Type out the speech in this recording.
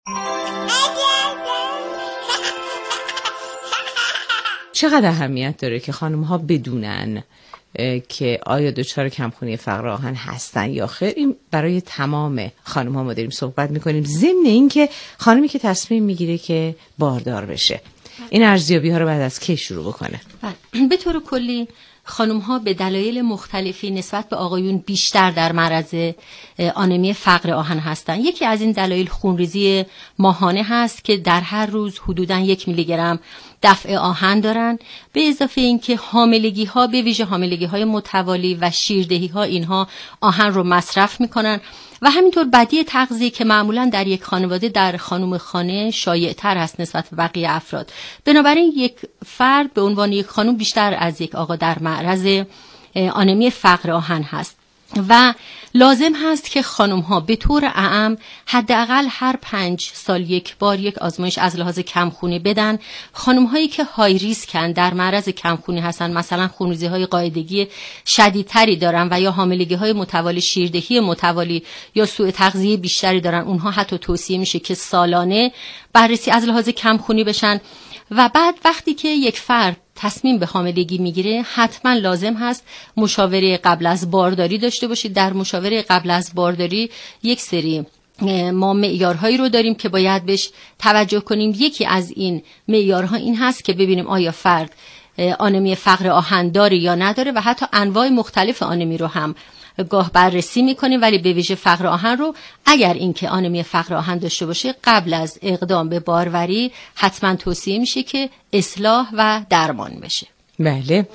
چقدر اهمیت داره که خانم‌ها بدونن که آیا دچار کمخونی فقر آهن هستن یا خیر؟ این برای تمام خانم‌ها ما داریم صحبت می‌کنیم، ضمن اینکه خانمی که تصمیم میگیره که باردار بشه این ارزیابی‌ها رو بعد از کی شروع بکنه؟ به طور کلی خانم‌ها به دلایل مختلفی نسبت به آقایون بیشتر در معرض آنمی فقر آهن هستند. یکی از این دلایل خونریزی ماهانه هست که در هر روز حدوداً 1 میلی گرم دفع آهن دارن، به اضافه اینکه حاملگی‌ها به ویژه حاملگی‌های متوالی و شیردهی‌ها اینها آهن رو مصرف می‌کنن و همینطور بدی تغذیه که معمولاً در یک خانواده در خانم خانه شایع‌تر هست نسبت به بقیه افراد. بنابراین یک فرد به عنوان یک خانم بیشتر از یک آقا در معرض آنمی فقر آهن هست و لازم هست که خانم‌ها به طور اعم حداقل هر 5 سال یک بار یک آزمایش از لحاظ کمخونی بدن. خانم‌هایی که های ریسکن، در معرض کمخونی هستن، مثلا خونریزی‌های قاعدگی شدیدتری دارن و یا حاملگی‌های متوالی، شیردهی متوالی یا سوء تغذیه بیشتری دارن، اونها حتی توصیه میشه که سالانه بررسی از لحاظ کمخونی بشن. و بعد وقتی که یک فرد تصمیم به حاملگی میگیره حتما لازم هست مشاوره قبل از بارداری داشته باشید. در مشاوره قبل از بارداری یک سری ما معیارهایی رو داریم که باید بهش توجه کنیم. یکی از این معیارها این هست که ببینیم آیا فرد آنمی فقر آهن داره یا نداره و حتی انواع مختلف آنمی رو هم گاه بررسی میکنیم، ولی به ویژه فقر آهن رو اگر اینکه آنمی فقر آهن داشته باشه قبل از اقدام به باروری حتما توصیه میشه که اصلاح و درمان بشه. بله.